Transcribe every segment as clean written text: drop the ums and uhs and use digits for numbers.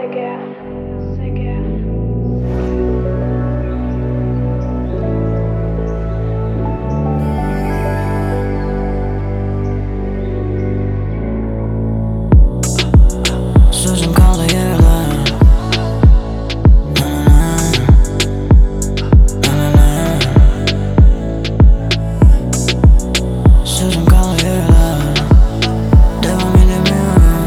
Sözüm kaldı yarıda. Sözüm kaldı yarıda. Devam edemiyorum.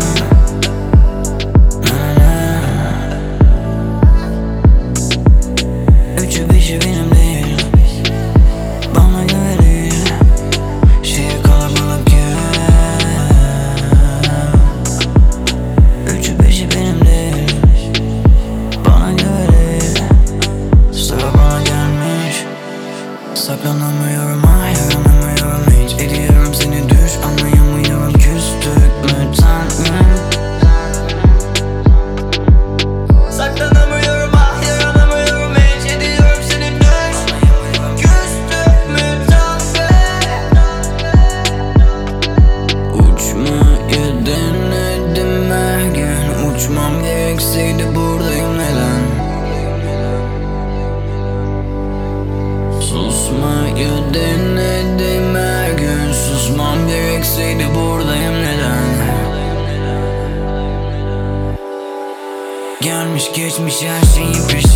Üçü beşi benim değil. Bana göre değil. Şehir kalabalık ya. Üçü beşi benim değil. Bana göre değil. Sıra bana gelmiş. Saklanamıyorum, yaranamıyorum hiç. Ediyorum seni düş, anlayamıyorum. Küstük mü tanrım? Saklanamıyorum, yaranamıyorum hiç. Ediyorum seni düş, küstük mü tanrım? Uçmayı denedim her gün. Uçmam gerekseydi buradayım neden? Susmayı denedim her gün. Susmam gerekseydi buradayım neden? Gelmiş geçmiş her şeyin peşinde.